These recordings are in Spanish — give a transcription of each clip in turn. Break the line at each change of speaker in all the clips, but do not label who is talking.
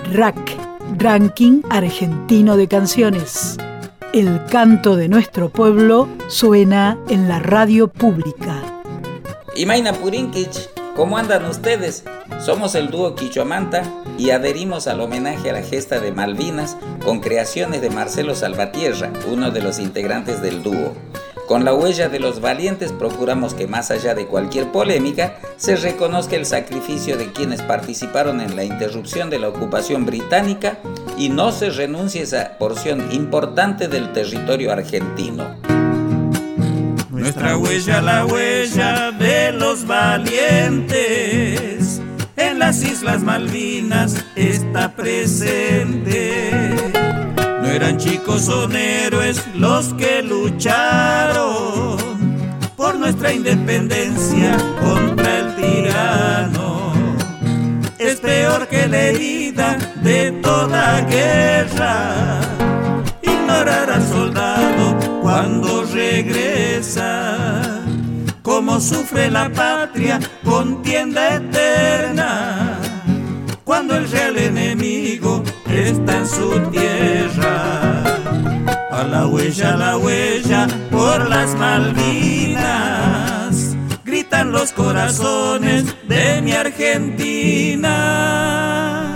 RAC, Ranking Argentino de Canciones. El canto de nuestro pueblo suena en la radio pública.
Imaina Purinquich, ¿cómo andan ustedes? Somos el dúo Quichuamanta y adherimos al homenaje a la gesta de Malvinas con creaciones de Marcelo Salvatierra, uno de los integrantes del dúo. Con la huella de los valientes procuramos que más allá de cualquier polémica se reconozca el sacrificio de quienes participaron en la interrupción de la ocupación británica y no se renuncie a esa porción importante del territorio argentino.
Nuestra huella, la huella de los valientes, en las Islas Malvinas está presente. No eran chicos, son héroes los que lucharon por nuestra independencia contra el tirano. Es peor que la herida de toda guerra, ignorar al soldado cuando regresa. Cómo sufre la patria, contienda eterna, cuando el real enemigo está en su tierra. A la huella, por las Malvinas, gritan los corazones de mi Argentina.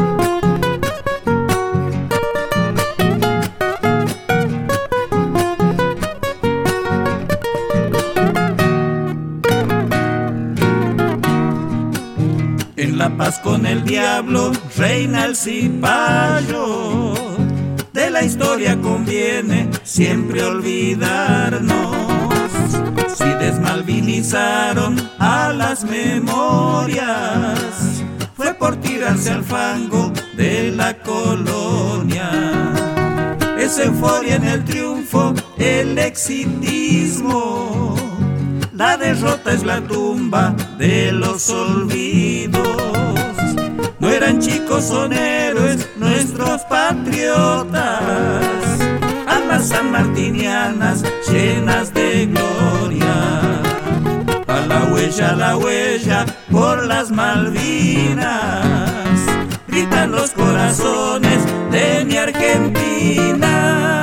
En la paz con el diablo reina el cipayo. De la historia conviene siempre olvidarnos. Si desmalvinizaron a las memorias, fue por tirarse al fango de la colonia. Es euforia en el triunfo, el exitismo. La derrota es la tumba de los olvidos. No eran chicos, son héroes nuestros patriotas. Almas sanmartinianas llenas de gloria. A la huella, por las Malvinas, gritan los corazones de mi Argentina.